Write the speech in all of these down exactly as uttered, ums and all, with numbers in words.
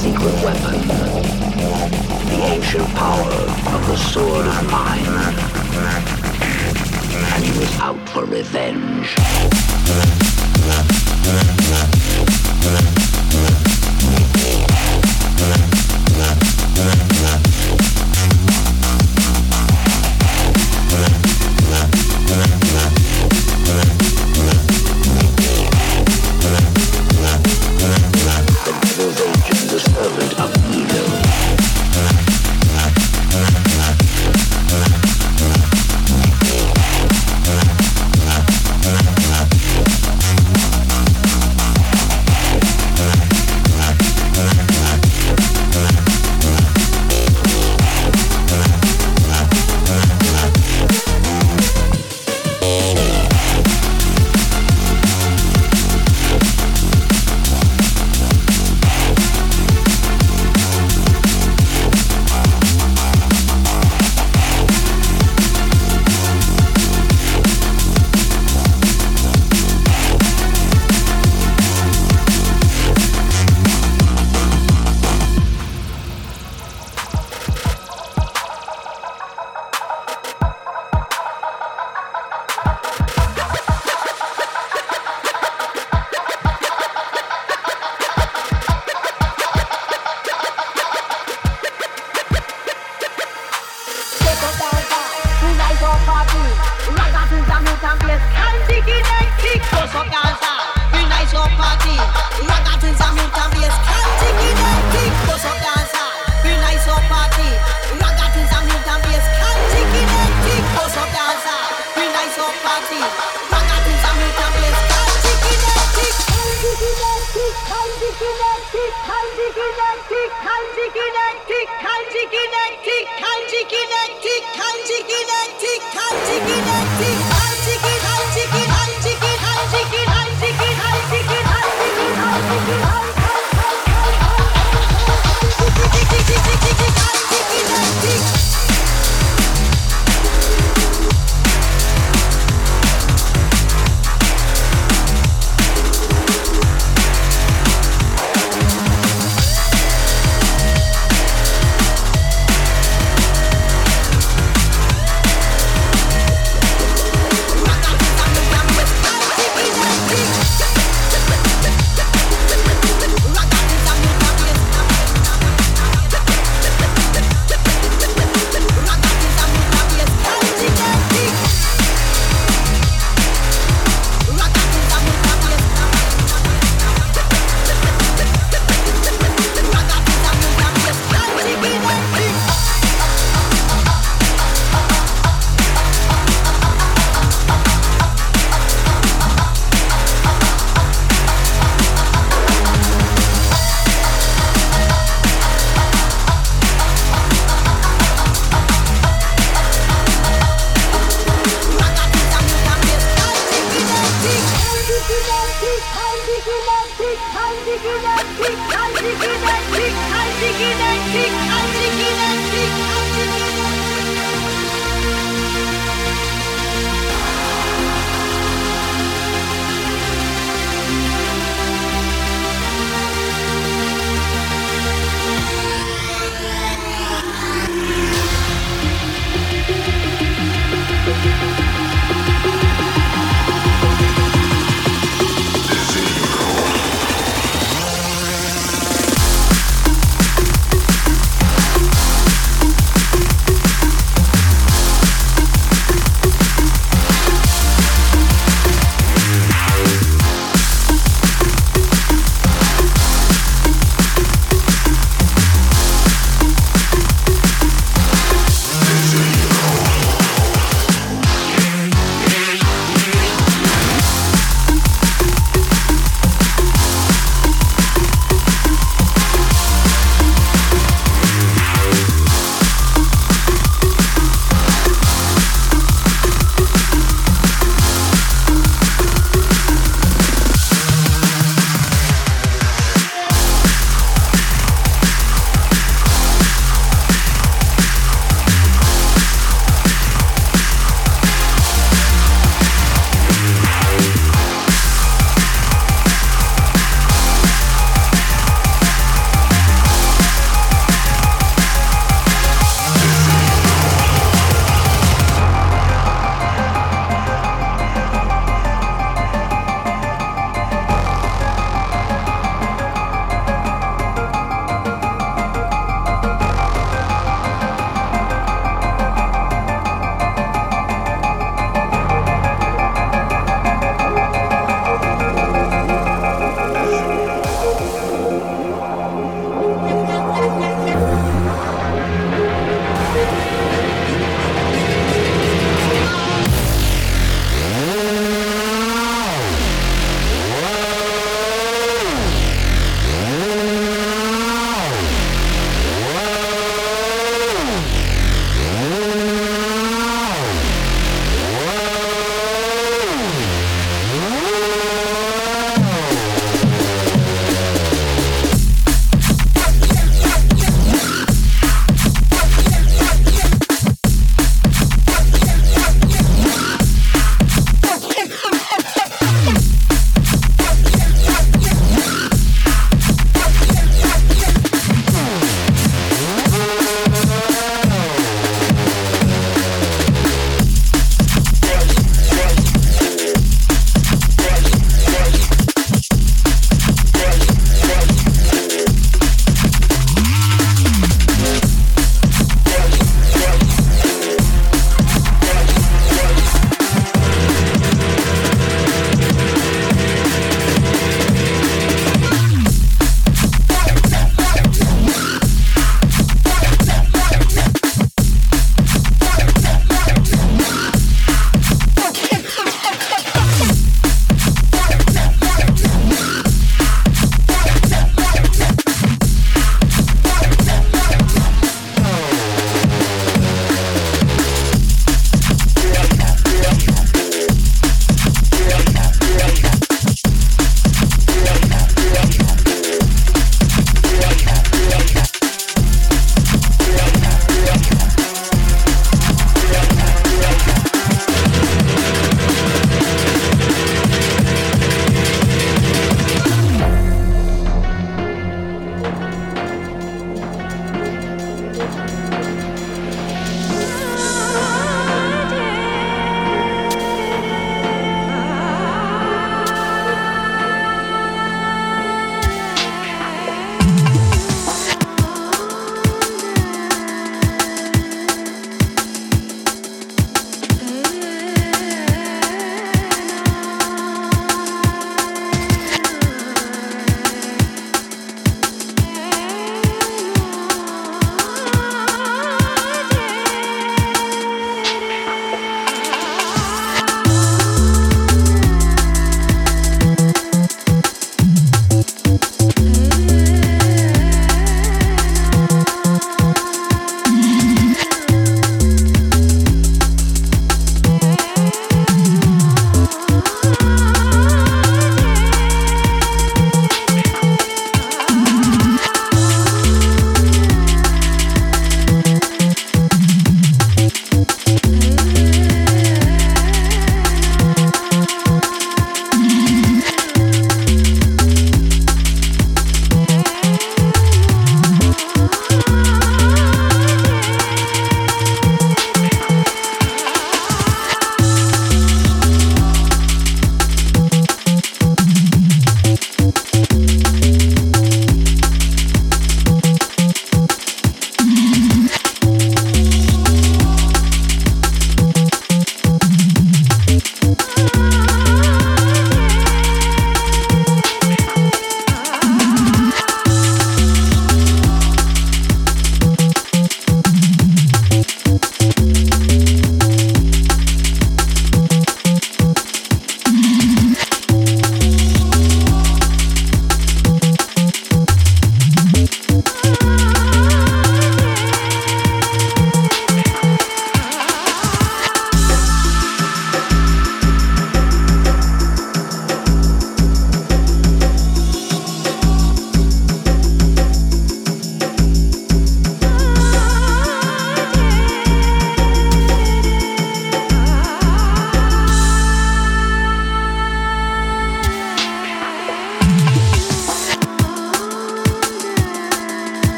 secret weapon, the ancient power of the sword of mine. And he was out for revenge.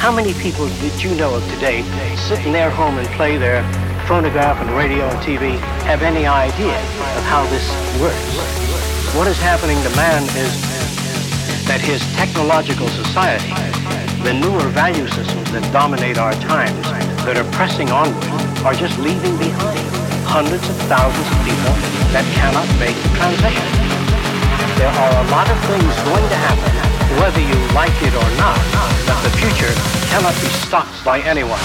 How many people did you know of today sit in their home and play their phonograph and radio and T V, have any idea of how this works? What is happening to man is that his technological society, the newer value systems that dominate our times, that are pressing onward, are just leaving behind hundreds of thousands of people that cannot make the transition. There are a lot of things going to happen, whether you like it or not, that the future cannot be stopped by anyone.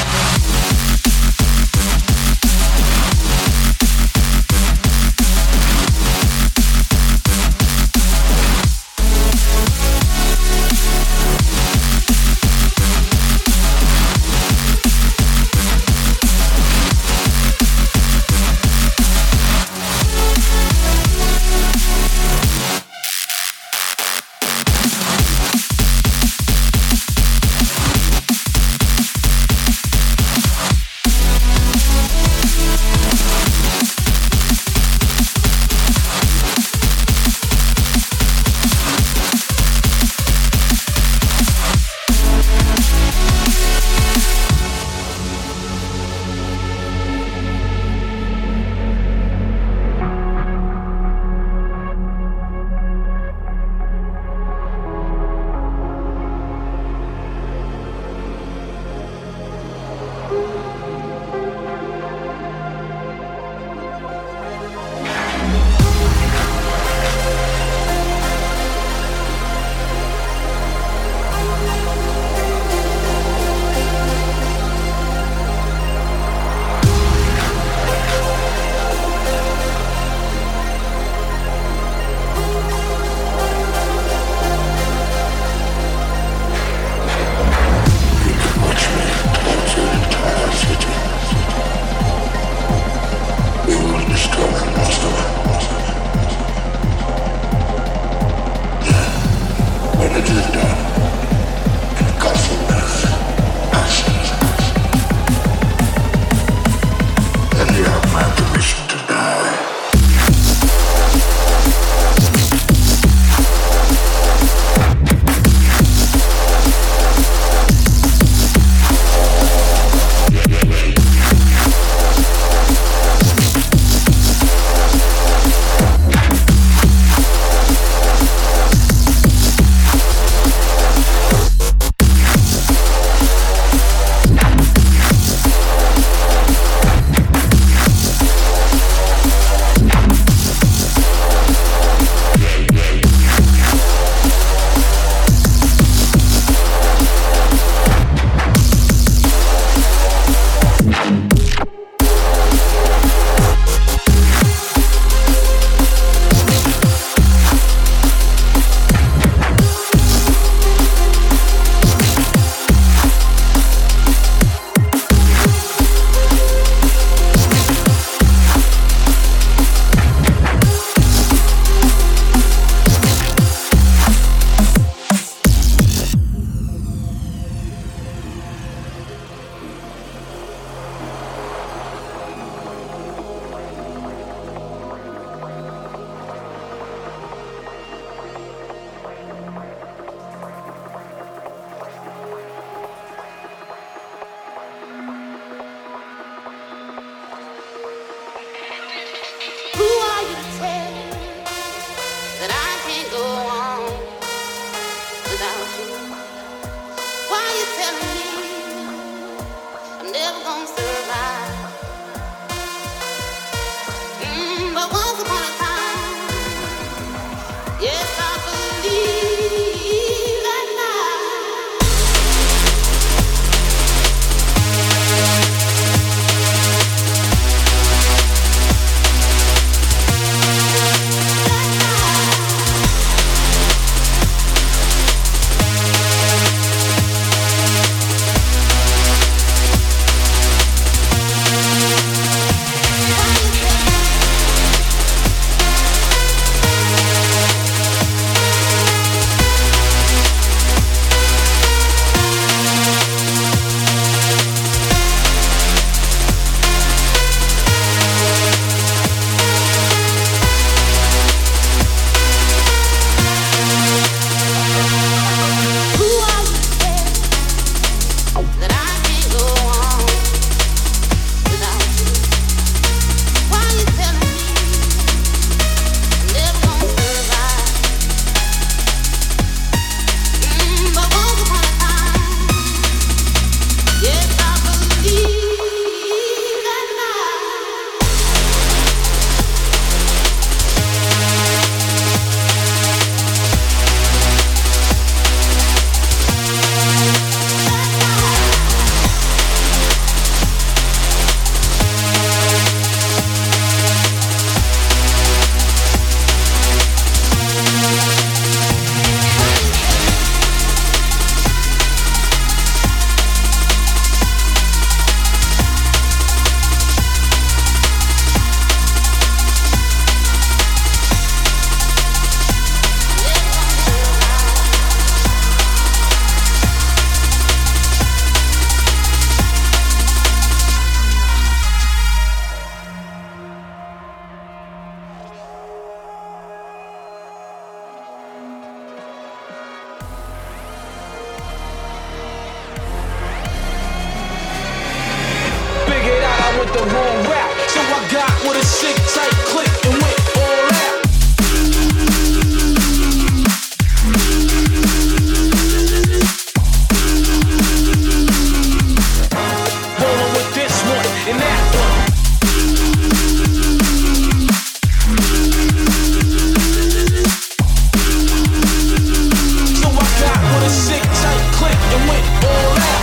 the wrong rap. So I got with a sick tight click and went all out. Rolling with this one and that one. So I got with a sick tight click and went all out.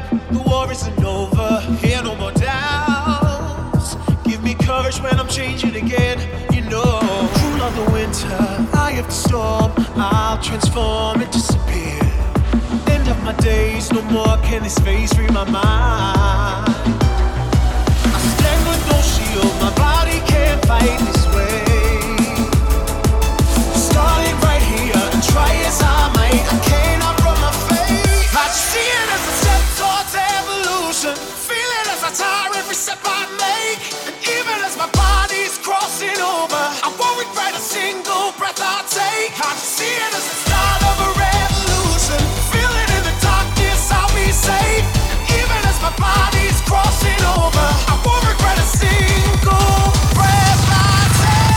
The war isn't over, here no more doubts. Give me courage when I'm changing again, you know. Cool of the winter, eye of the storm, I'll transform and disappear. End of my days, no more can this phase free my mind. I stand with no shield, my body can't fight this way. Starting right here and try as I might, I cannot run my fate. I see it as a step towards evolution, feel it as I tire every step I make. And even as my body's crossing over, I won't regret a single breath I take. I see it as the start of a revolution, feel it in the darkness, I'll be safe. And even as my body's crossing over, I won't regret a single breath I take.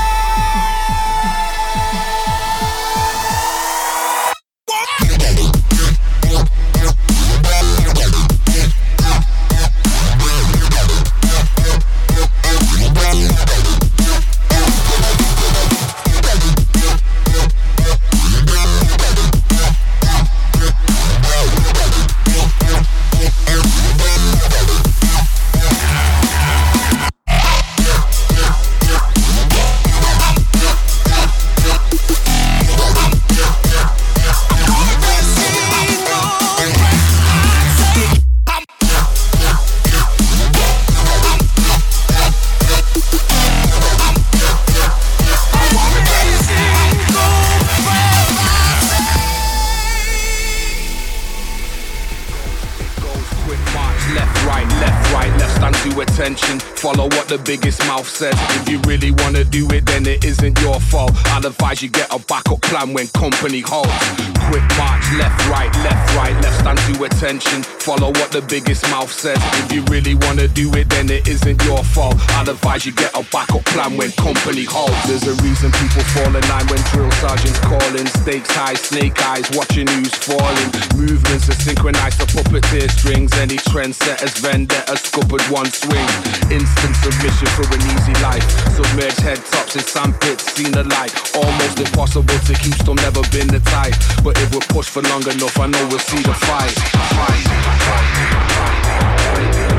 Follow what the biggest mouth says. If you really wanna do it, then it isn't your fault. I'd advise you get a backup plan when company holds. Quick march, left, right, left, right, left, stand to attention. Follow what the biggest mouth says. If you really wanna do it, then it isn't your fault. I'd advise you get a backup plan when company holds. There's a reason people fall in line when drill sergeants calling. Stakes high, snake eyes, watching who's falling. Movements are synchronized to puppeteer strings. Any trendsetters, vendettas, scuppered one swing. Instant submission for an easy life. Submerged head tops in sandpits, seen the light. Almost impossible to keep still never been the type. But if we're pushed for long enough, I know we'll see the fight. Fight, fight, fight.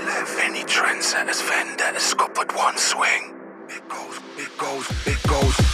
Trendsetters, vendettas, scuppered one swing. It goes, it goes, it goes.